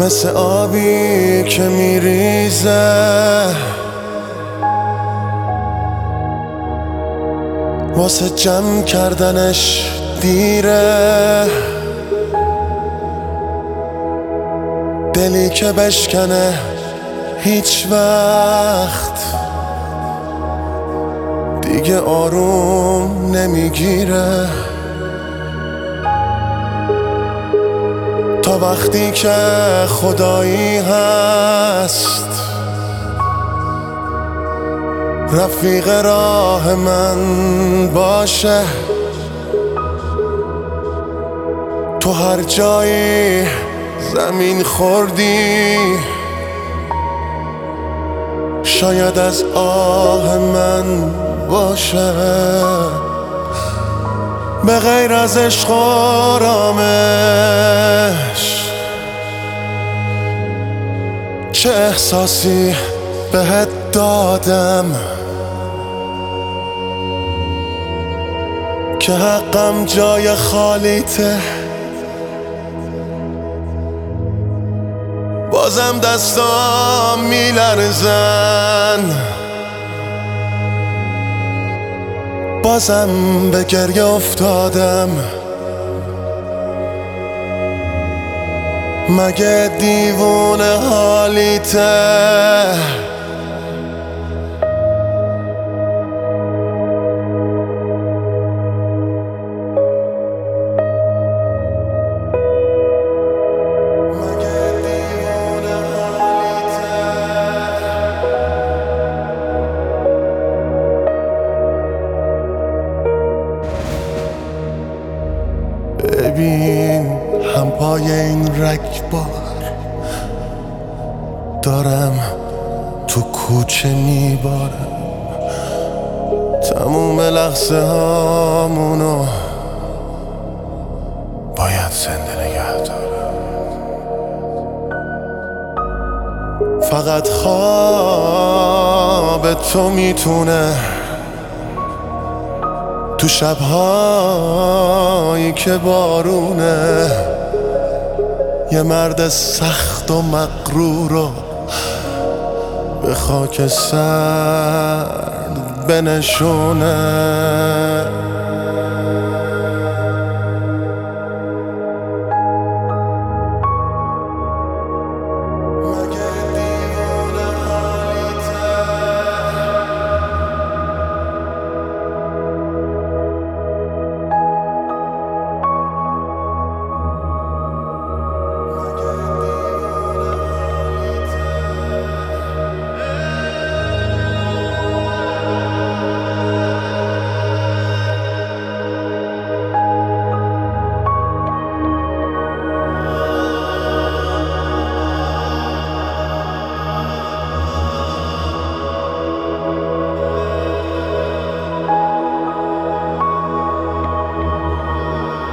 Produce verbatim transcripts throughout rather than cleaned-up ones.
مثل آبی که میریزه واسه جمع کردنش دیره، دلی که بشکنه هیچ وقت دیگه آروم نمیگیره. تا وقتی که خدایی هست رفیق راه من باشه، تو هر جایی زمین خوردی شاید از آه من باشه. به غیر از عشق و آرامش چه احساسی بهت دادم که حقم جای خالیته؟ بازم دستام میلرزن، بازم به گریه افتادم. مگه دیوونه حالیته؟ ببین هم پای این رگبار دارم تو کوچه میبارم، تموم لحظه هامونو باید زنده نگه دارم. فقط خواب تو میتونه تو شبهایی که بارونه یه مرد سخت و مغرور رو به خاک سرد بنشونه.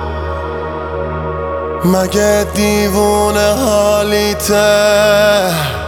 مگه دیوونه حالیته؟